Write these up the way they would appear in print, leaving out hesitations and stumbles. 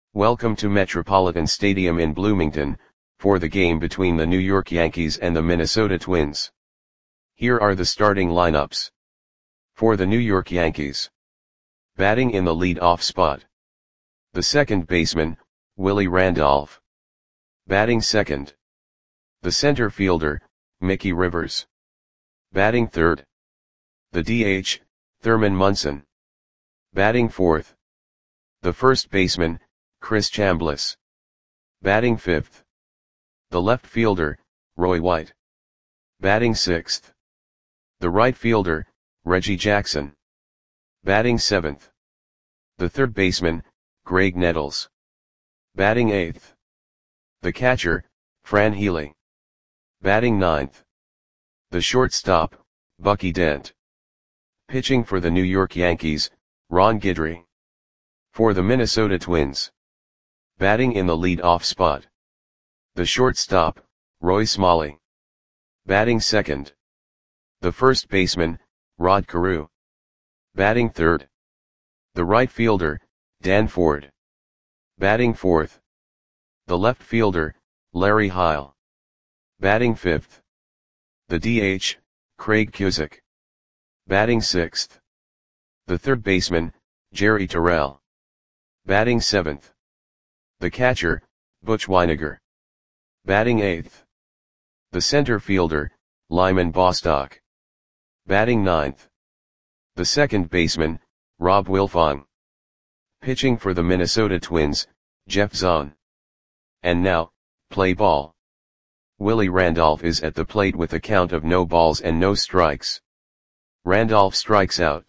Welcome to Metropolitan Stadium in Bloomington, for the game between the New York Yankees and the Minnesota Twins. Here are the starting lineups. For the New York Yankees. Batting in the lead-off spot. The second baseman, Willie Randolph. Batting second. The center fielder, Mickey Rivers. Batting third. The DH, Thurman Munson. Batting fourth. The first baseman, Chris Chambliss. Batting fifth. The left fielder, Roy White. Batting sixth. The right fielder, Reggie Jackson. Batting seventh. The third baseman, Graig Nettles. Batting eighth. The catcher, Fran Healy. Batting ninth. The shortstop, Bucky Dent. Pitching for the New York Yankees, Ron Guidry. For the Minnesota Twins. Batting in the lead-off spot. The shortstop, Roy Smalley. Batting second. The first baseman, Rod Carew. Batting third. The right fielder, Dan Ford. Batting fourth. The left fielder, Larry Heil. Batting fifth. The DH, Craig Cusick. Batting sixth. The third baseman, Jerry Terrell. Batting seventh. The catcher, Butch Wynegar. Batting eighth. The center fielder, Lyman Bostock. Batting ninth. The second baseman, Rob Wilfong. Pitching for the Minnesota Twins, Jeff Zahn. And now, play ball. Willie Randolph is at the plate with a count of no balls and no strikes. Randolph strikes out.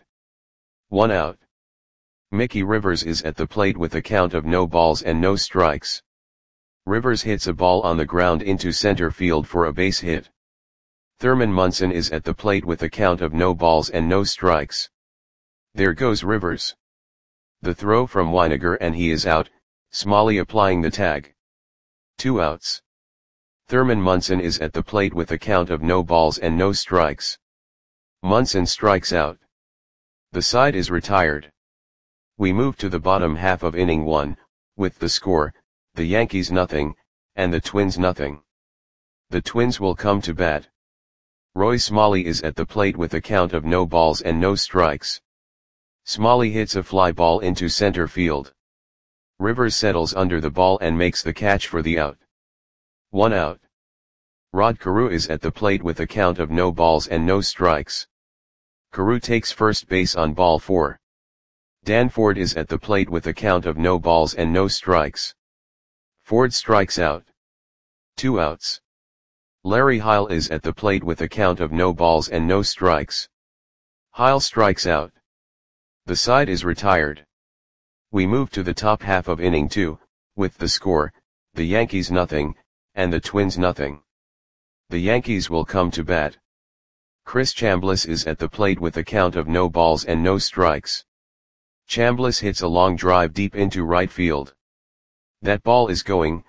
1 out. Mickey Rivers is at the plate with a count of no balls and no strikes. Rivers hits a ball on the ground into center field for a base hit. Thurman Munson is at the plate with a count of no balls and no strikes. There goes Rivers. The throw from Wynegar and he is out, Smalley applying the tag. 2 outs. Thurman Munson is at the plate with a count of no balls and no strikes. Munson strikes out. The side is retired. We move to the bottom half of inning 1, with the score, the Yankees nothing, and the Twins nothing. The Twins will come to bat. Roy Smalley is at the plate with a count of no balls and no strikes. Smalley hits a fly ball into center field. Rivers settles under the ball and makes the catch for the out. 1 out. Rod Carew is at the plate with a count of no balls and no strikes. Carew takes first base on ball 4. Dan Ford is at the plate with a count of no balls and no strikes. Ford strikes out. 2 outs. Larry Heil is at the plate with a count of no balls and no strikes. Heil strikes out. The side is retired. We move to the top half of inning 2, with the score, the Yankees nothing, and the Twins nothing. The Yankees will come to bat. Chris Chambliss is at the plate with a count of no balls and no strikes. Chambliss hits a long drive deep into right field. That ball is gone.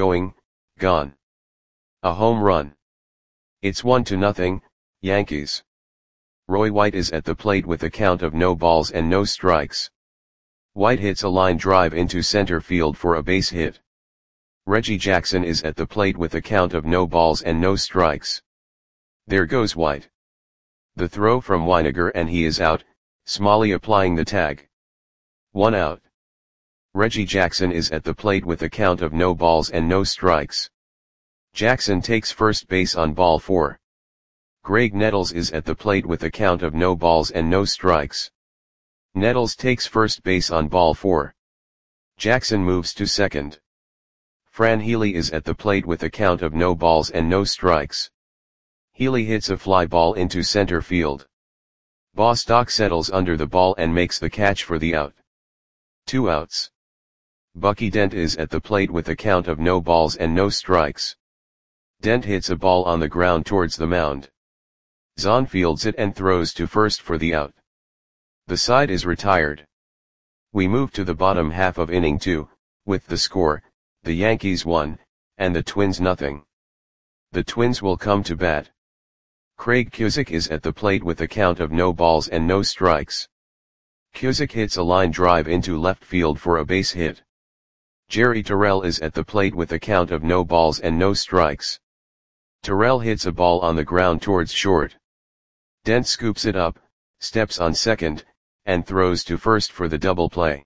A home run. It's 1-0, Yankees. Roy White is at the plate with a count of no balls and no strikes. White hits a line drive into center field for a base hit. Reggie Jackson is at the plate with a count of no balls and no strikes. There goes White. The throw from Wynegar and he is out, Smalley applying the tag. 1 out. Reggie Jackson is at the plate with a count of no balls and no strikes. Jackson takes first base on ball 4. Graig Nettles is at the plate with a count of no balls and no strikes. Nettles takes first base on ball 4. Jackson moves to second. Fran Healy is at the plate with a count of no balls and no strikes. Healy hits a fly ball into center field. Bostock settles under the ball and makes the catch for the out. 2 outs. Bucky Dent is at the plate with a count of no balls and no strikes. Dent hits a ball on the ground towards the mound. Zahn fields it and throws to first for the out. The side is retired. We move to the bottom half of inning 2, with the score, the Yankees 1, and the Twins nothing. The Twins will come to bat. Craig Cusick is at the plate with a count of no balls and no strikes. Cusick hits a line drive into left field for a base hit. Jerry Terrell is at the plate with a count of no balls and no strikes. Terrell hits a ball on the ground towards short. Dent scoops it up, steps on second, and throws to first for the double play.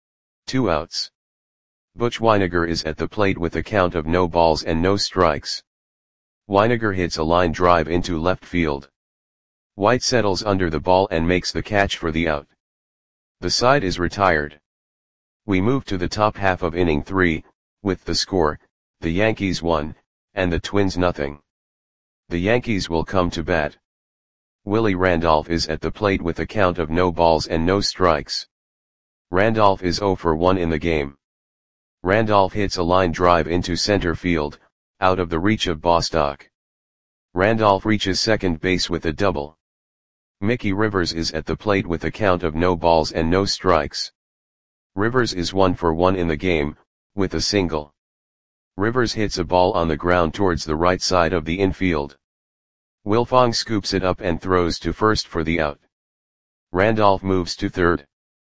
2 outs. Butch Wynegar is at the plate with a count of no balls and no strikes. Wynegar hits a line drive into left field. White settles under the ball and makes the catch for the out. The side is retired. We move to the top half of inning 3, with the score, the Yankees 1, and the Twins nothing. The Yankees will come to bat. Willie Randolph is at the plate with a count of no balls and no strikes. Randolph is 0 for 1 in the game. Randolph hits a line drive into center field, out of the reach of Bostock. Randolph reaches second base with a double. Mickey Rivers is at the plate with a count of no balls and no strikes. Rivers is 1 for 1 in the game, with a single. Rivers hits a ball on the ground towards the right side of the infield. Wilfong scoops it up and throws to first for the out. Randolph moves to third.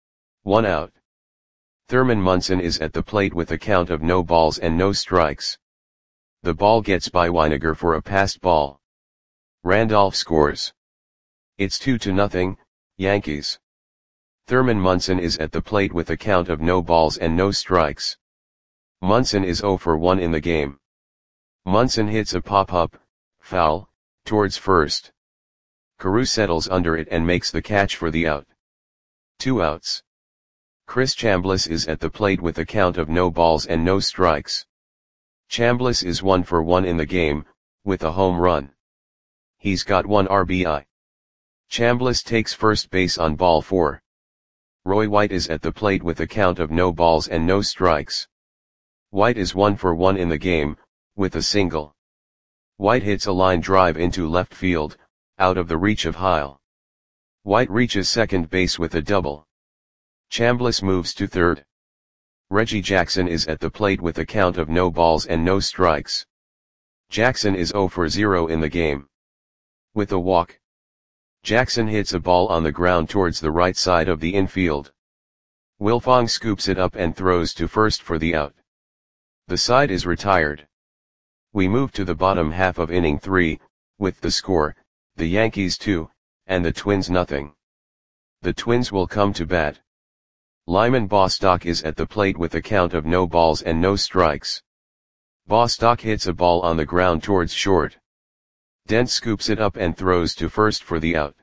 1 out. Thurman Munson is at the plate with a count of no balls and no strikes. The ball gets by Wynegar for a passed ball. Randolph scores. It's 2-0, Yankees. Thurman Munson is at the plate with a count of no balls and no strikes. Munson is 0 for 1 in the game. Munson hits a pop-up, foul, towards first. Carew settles under it and makes the catch for the out. 2 outs. Chris Chambliss is at the plate with a count of no balls and no strikes. Chambliss is 1 for 1 in the game, with a home run. He's got 1 RBI. Chambliss takes first base on ball 4. Roy White is at the plate with a count of no balls and no strikes. White is 1 for 1 in the game, with a single. White hits a line drive into left field, out of the reach of Heil. White reaches second base with a double. Chambliss moves to third. Reggie Jackson is at the plate with a count of no balls and no strikes. Jackson is 0 for 0 in the game. With a walk. Jackson hits a ball on the ground towards the right side of the infield. Wilfong scoops it up and throws to first for the out. The side is retired. We move to the bottom half of inning 3, with the score, the Yankees 2, and the Twins nothing. The Twins will come to bat. Lyman Bostock is at the plate with a count of no balls and no strikes. Bostock hits a ball on the ground towards short. Dent scoops it up and throws to first for the out.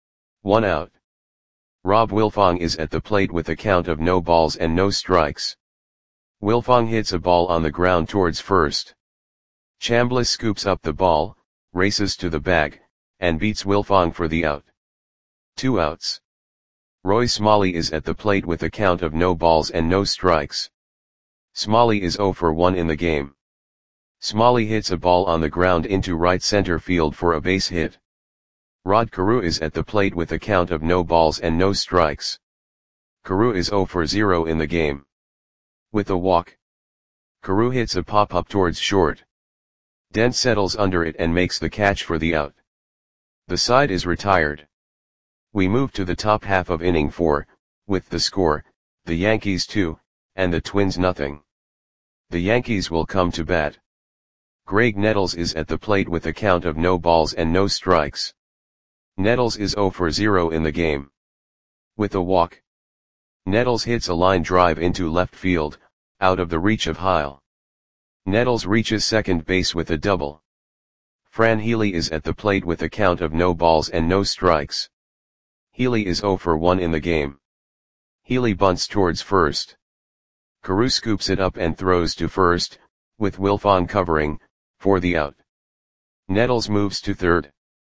1 out. Rob Wilfong is at the plate with a count of no balls and no strikes. Wilfong hits a ball on the ground towards first. Chambliss scoops up the ball, races to the bag, and beats Wilfong for the out. 2 outs. Roy Smalley is at the plate with a count of no balls and no strikes. Smalley is 0 for 1 in the game. Smalley hits a ball on the ground into right center field for a base hit. Rod Carew is at the plate with a count of no balls and no strikes. Carew is 0 for 0 in the game. With a walk. Carew hits a pop-up towards short. Dent settles under it and makes the catch for the out. The side is retired. We move to the top half of inning 4, with the score, the Yankees 2, and the Twins nothing. The Yankees will come to bat. Greg Nettles is at the plate with a count of no balls and no strikes. Nettles is 0 for 0 in the game. With a walk. Nettles hits a line drive into left field, out of the reach of Heil. Nettles reaches second base with a double. Fran Healy is at the plate with a count of no balls and no strikes. Healy is 0 for 1 in the game. Healy bunts towards first. Carew scoops it up and throws to first, with Wilfong covering, for the out. Nettles moves to third.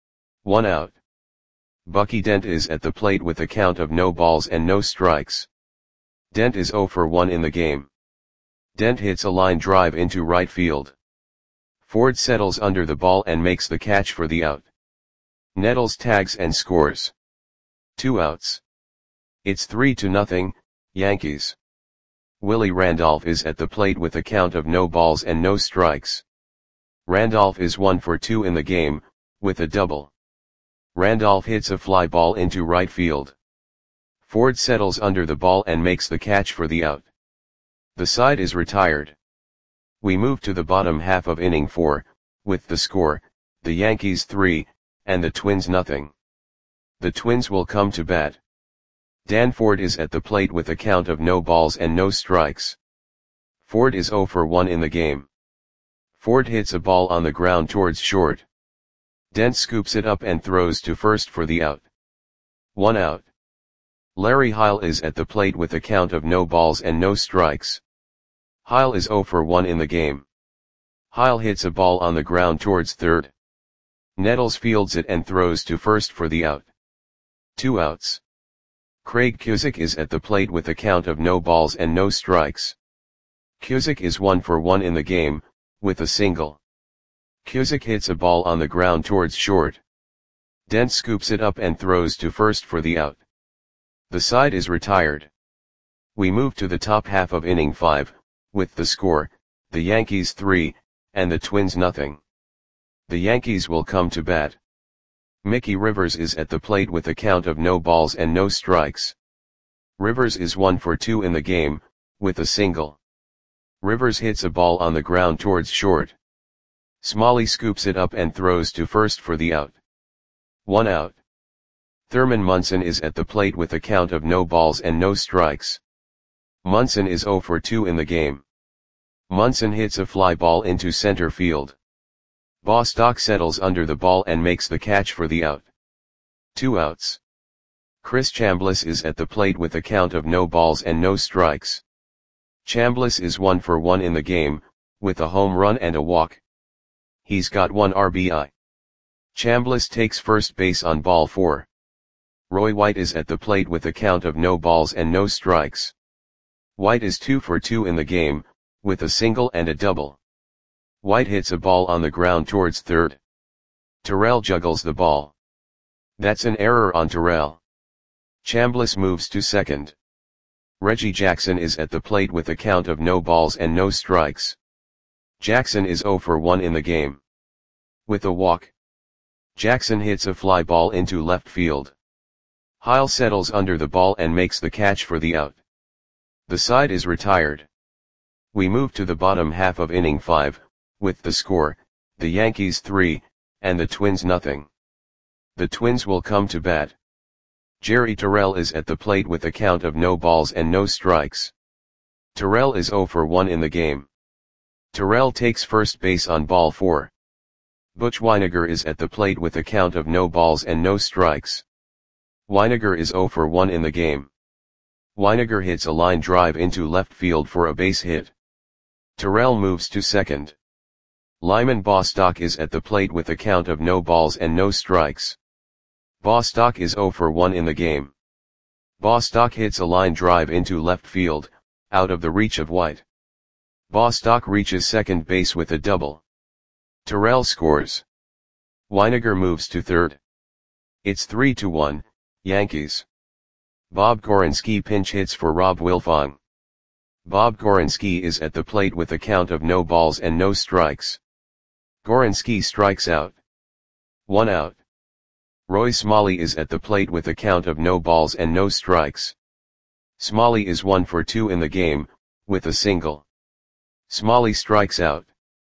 1 out. Bucky Dent is at the plate with a count of no balls and no strikes. Dent is 0 for 1 in the game. Dent hits a line drive into right field. Ford settles under the ball and makes the catch for the out. Nettles tags and scores. 2 outs. It's 3-0, Yankees. Willie Randolph is at the plate with a count of no balls and no strikes. Randolph is 1 for 2 in the game, with a double. Randolph hits a fly ball into right field. Ford settles under the ball and makes the catch for the out. The side is retired. We move to the bottom half of inning 4, with the score, the Yankees 3, and the Twins nothing. The Twins will come to bat. Dan Ford is at the plate with a count of no balls and no strikes. Ford is 0 for 1 in the game. Ford hits a ball on the ground towards short. Dent scoops it up and throws to first for the out. 1 out. Larry Heil is at the plate with a count of no balls and no strikes. Heil is 0 for 1 in the game. Heil hits a ball on the ground towards third. Nettles fields it and throws to first for the out. 2 outs. Craig Cusick is at the plate with a count of no balls and no strikes. Cusick is 1 for 1 in the game, with a single. Cusick hits a ball on the ground towards short. Dent scoops it up and throws to first for the out. The side is retired. We move to the top half of inning 5, with the score, the Yankees 3, and the Twins nothing. The Yankees will come to bat. Mickey Rivers is at the plate with a count of no balls and no strikes. Rivers is 1 for 2 in the game, with a single. Rivers hits a ball on the ground towards short. Smalley scoops it up and throws to first for the out. 1 out. Thurman Munson is at the plate with a count of no balls and no strikes. Munson is 0 for 2 in the game. Munson hits a fly ball into center field. Bostock settles under the ball and makes the catch for the out. 2 outs. Chris Chambliss is at the plate with a count of no balls and no strikes. Chambliss is 1 for 1 in the game, with a home run and a walk. He's got 1 RBI. Chambliss takes first base on ball 4. Roy White is at the plate with a count of no balls and no strikes. White is 2 for 2 in the game, with a single and a double. White hits a ball on the ground towards third. Terrell juggles the ball. That's an error on Terrell. Chambliss moves to second. Reggie Jackson is at the plate with a count of no balls and no strikes. Jackson is 0 for 1 in the game. With a walk. Jackson hits a fly ball into left field. Heil settles under the ball and makes the catch for the out. The side is retired. We move to the bottom half of inning 5, with the score, the Yankees 3, and the Twins nothing. The Twins will come to bat. Jerry Terrell is at the plate with a count of no balls and no strikes. Terrell is 0 for 1 in the game. Terrell takes first base on ball 4. Butch Weiniger is at the plate with a count of no balls and no strikes. Weiniger is 0 for 1 in the game. Weiniger hits a line drive into left field for a base hit. Terrell moves to second. Lyman Bostock is at the plate with a count of no balls and no strikes. Bostock is 0 for 1 in the game. Bostock hits a line drive into left field, out of the reach of White. Bostock reaches second base with a double. Terrell scores. Weiniger moves to third. It's 3-1, Yankees. Bob Gorinski pinch hits for Rob Wilfong. Bob Gorinski is at the plate with a count of no balls and no strikes. Gorinski strikes out. 1 out. Roy Smalley is at the plate with a count of no balls and no strikes. Smalley is 1 for 2 in the game, with a single. Smalley strikes out.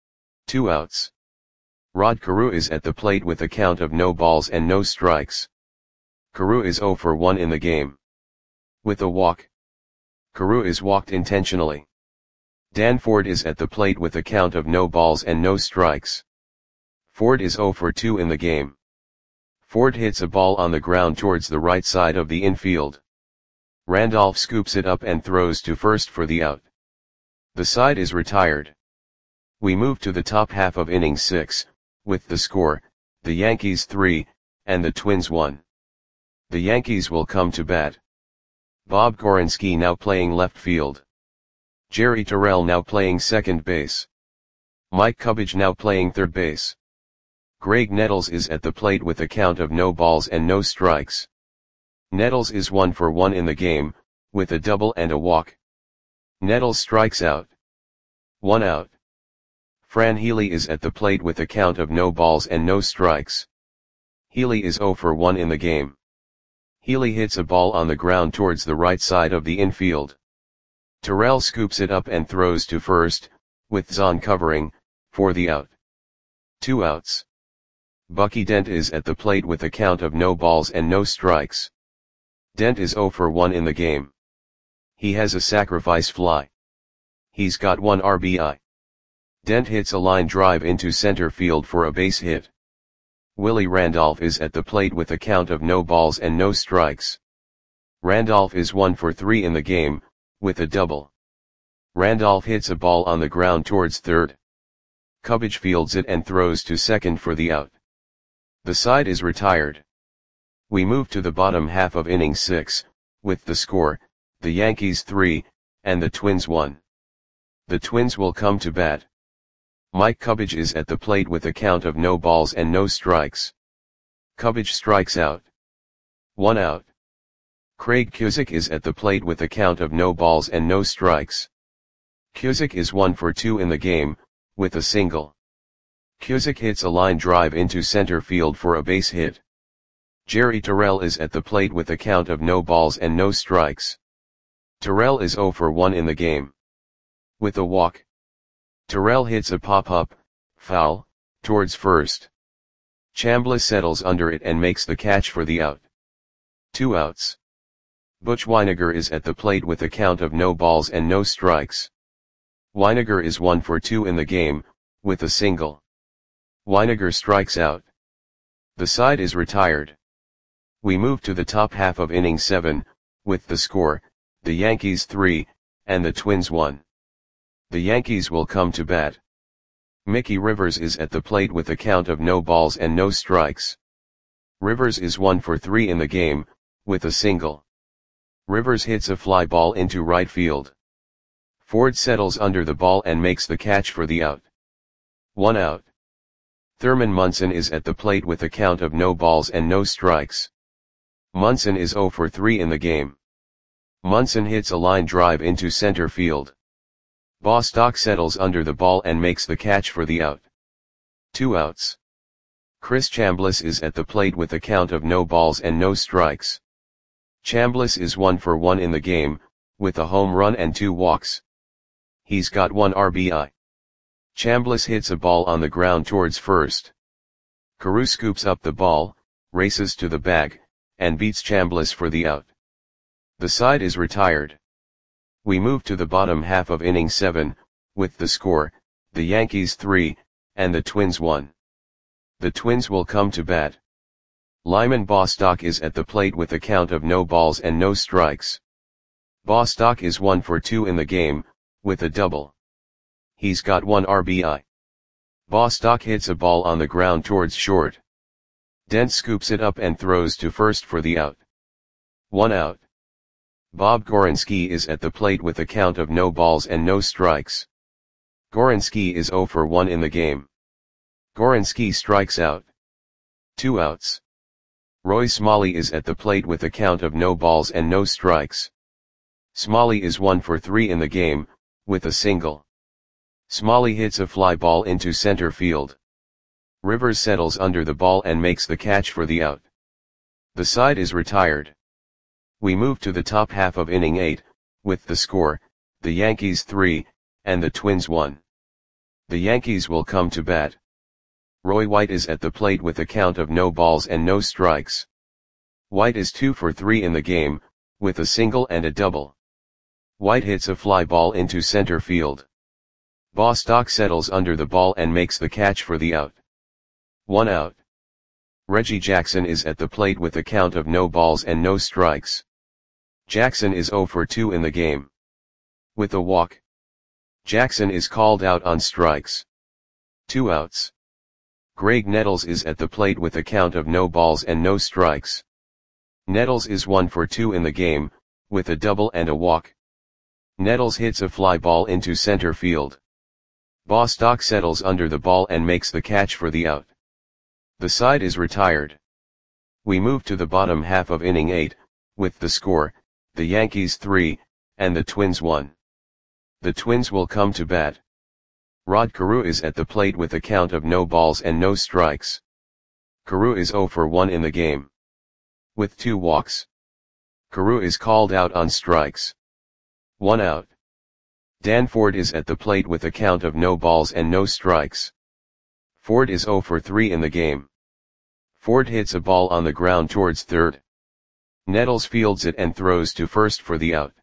2 outs. Rod Carew is at the plate with a count of no balls and no strikes. Carew is 0 for 1 in the game. With a walk. Carew is walked intentionally. Dan Ford is at the plate with a count of no balls and no strikes. Ford is 0 for 2 in the game. Ford hits a ball on the ground towards the right side of the infield. Randolph scoops it up and throws to first for the out. The side is retired. We move to the top half of inning 6, with the score, the Yankees 3, and the Twins 1. The Yankees will come to bat. Bob Gorinski now playing left field. Jerry Terrell now playing second base. Mike Cubbage now playing third base. Greg Nettles is at the plate with a count of no balls and no strikes. Nettles is 1 for 1 in the game, with a double and a walk. Nettles strikes out. 1 out. Fran Healy is at the plate with a count of no balls and no strikes. Healy is 0 for 1 in the game. Healy hits a ball on the ground towards the right side of the infield. Terrell scoops it up and throws to first, with Zahn covering, for the out. 2 outs. Bucky Dent is at the plate with a count of no balls and no strikes. Dent is 0 for 1 in the game. He has a sacrifice fly. He's got 1 RBI. Dent hits a line drive into center field for a base hit. Willie Randolph is at the plate with a count of no balls and no strikes. Randolph is 1 for 3 in the game, with a double. Randolph hits a ball on the ground towards third. Cubbage fields it and throws to second for the out. The side is retired. We move to the bottom half of inning 6, with the score, the Yankees 3, and the Twins 1. The Twins will come to bat. Mike Cubbage is at the plate with a count of no balls and no strikes. Cubbage strikes out. 1 out. Craig Cusick is at the plate with a count of no balls and no strikes. Cusick is 1 for 2 in the game, with a single. Cusick hits a line drive into center field for a base hit. Jerry Terrell is at the plate with a count of no balls and no strikes. Terrell is 0 for 1 in the game. With a walk. Terrell hits a pop-up, foul, towards first. Chambliss settles under it and makes the catch for the out. 2 outs. Butch Wynegar is at the plate with a count of no balls and no strikes. Wynegar is 1 for 2 in the game, with a single. Wynegar strikes out. The side is retired. We move to the top half of inning 7, with the score, the Yankees 3, and the Twins 1. The Yankees will come to bat. Mickey Rivers is at the plate with a count of no balls and no strikes. Rivers is 1 for 3 in the game, with a single. Rivers hits a fly ball into right field. Ford settles under the ball and makes the catch for the out. 1 out. Thurman Munson is at the plate with a count of no balls and no strikes. Munson is 0 for 3 in the game. Munson hits a line drive into center field. Bostock settles under the ball and makes the catch for the out. 2 outs. Chris Chambliss is at the plate with a count of no balls and no strikes. Chambliss is 1 for 1 in the game, with a home run and 2 walks. He's got 1 RBI. Chambliss hits a ball on the ground towards first. Carew scoops up the ball, races to the bag, and beats Chambliss for the out. The side is retired. We move to the bottom half of inning 7, with the score, the Yankees 3, and the Twins 1. The Twins will come to bat. Lyman Bostock is at the plate with a count of no balls and no strikes. Bostock is 1 for 2 in the game, with a double. He's got 1 RBI. Bostock hits a ball on the ground towards short. Dent scoops it up and throws to first for the out. 1 out. Bob Gorenski is at the plate with a count of no balls and no strikes. Gorenski is 0 for 1 in the game. Gorenski strikes out. 2 outs. Roy Smalley is at the plate with a count of no balls and no strikes. Smalley is 1 for 3 in the game, with a single. Smalley hits a fly ball into center field. Rivers settles under the ball and makes the catch for the out. The side is retired. We move to the top half of inning 8, with the score, the Yankees 3, and the Twins 1. The Yankees will come to bat. Roy White is at the plate with a count of no balls and no strikes. White is 2 for 3 in the game, with a single and a double. White hits a fly ball into center field. Bostock settles under the ball and makes the catch for the out. 1 out. Reggie Jackson is at the plate with a count of no balls and no strikes. Jackson is 0 for 2 in the game. With a walk. Jackson is called out on strikes. 2 outs. Greg Nettles is at the plate with a count of no balls and no strikes. Nettles is 1 for 2 in the game, with a double and a walk. Nettles hits a fly ball into center field. Bostock settles under the ball and makes the catch for the out. The side is retired. We move to the bottom half of inning 8, with the score, the Yankees 3, and the Twins 1. The Twins will come to bat. Rod Carew is at the plate with a count of no balls and no strikes. Carew is 0 for 1 in the game. With 2 walks. Carew is called out on strikes. 1 out. Dan Ford is at the plate with a count of no balls and no strikes. Ford is 0 for 3 in the game. Ford hits a ball on the ground towards third. Nettles fields it and throws to first for the out.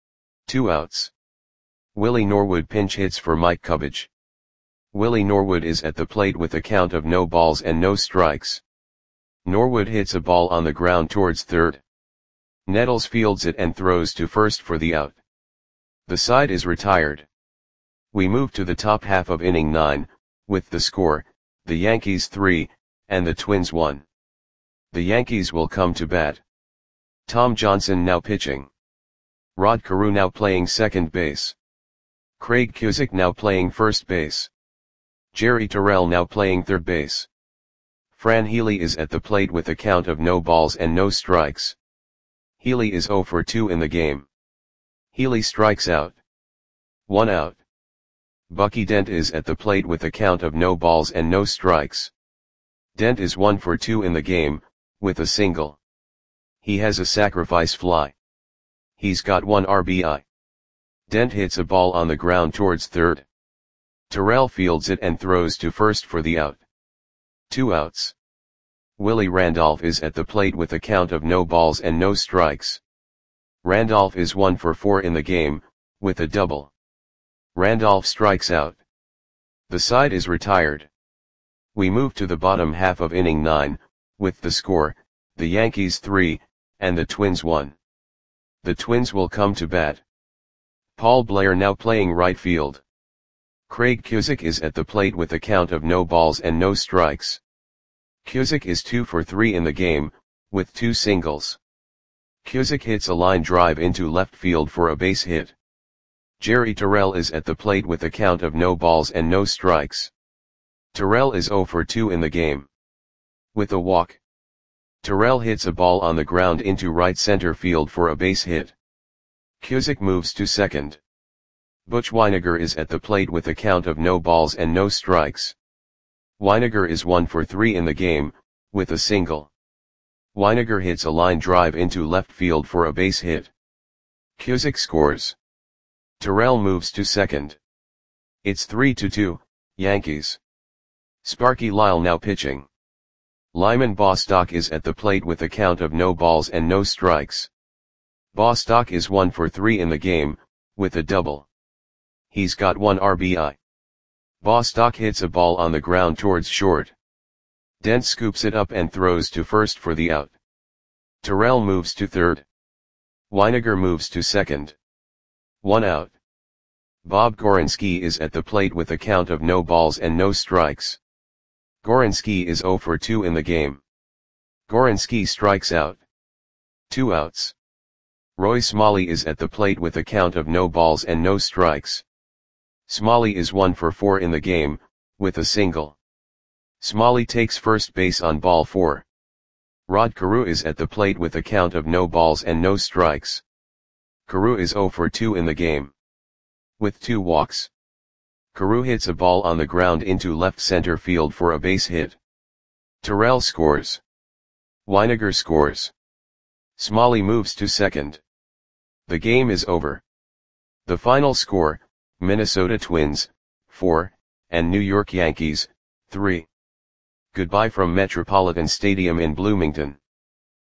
2 outs. Willie Norwood pinch hits for Mike Cubbage. Willie Norwood is at the plate with a count of no balls and no strikes. Norwood hits a ball on the ground towards third. Nettles fields it and throws to first for the out. The side is retired. We move to the top half of inning 9, with the score, the Yankees 3, and the Twins 1. The Yankees will come to bat. Tom Johnson now pitching. Rod Carew now playing second base. Craig Cusick now playing first base. Jerry Terrell now playing third base. Fran Healy is at the plate with a count of no balls and no strikes. Healy is 0 for 2 in the game. Healy strikes out. 1 out. Bucky Dent is at the plate with a count of no balls and no strikes. Dent is 1 for 2 in the game, with a single. He has a sacrifice fly. He's got 1 RBI. Dent hits a ball on the ground towards third. Terrell fields it and throws to first for the out. 2 outs. Willie Randolph is at the plate with a count of no balls and no strikes. Randolph is 1 for 4 in the game, with a double. Randolph strikes out. The side is retired. We move to the bottom half of inning 9, with the score, the Yankees 3, and the Twins 1. The Twins will come to bat. Paul Blair now playing right field. Craig Cusick is at the plate with a count of no balls and no strikes. Cusick is 2 for 3 in the game, with 2 singles. Cusick hits a line drive into left field for a base hit. Jerry Terrell is at the plate with a count of no balls and no strikes. Terrell is 0 for 2 in the game. With a walk. Terrell hits a ball on the ground into right center field for a base hit. Cusick moves to second. Butch Wynegar is at the plate with a count of no balls and no strikes. Wynegar is 1 for 3 in the game, with a single. Wynegar hits a line drive into left field for a base hit. Cusick scores. Terrell moves to second. It's 3-2, Yankees. Sparky Lyle now pitching. Lyman Bostock is at the plate with a count of no balls and no strikes. Bostock is 1 for 3 in the game, with a double. He's got 1 RBI. Bostock hits a ball on the ground towards short. Dent scoops it up and throws to first for the out. Terrell moves to third. Wynegar moves to second. 1 out. Bob Gorinski is at the plate with a count of no balls and no strikes. Gorinski is 0 for 2 in the game. Gorinski strikes out. 2 outs. Roy Smalley is at the plate with a count of no balls and no strikes. Smalley is 1 for 4 in the game, with a single. Smalley takes first base on ball 4. Rod Carew is at the plate with a count of no balls and no strikes. Carew is 0 for 2 in the game. With 2 walks. Carew hits a ball on the ground into left center field for a base hit. Terrell scores. Wynegar scores. Smalley moves to second. The game is over. The final score, Minnesota Twins, 4, and New York Yankees, 3. Goodbye from Metropolitan Stadium in Bloomington.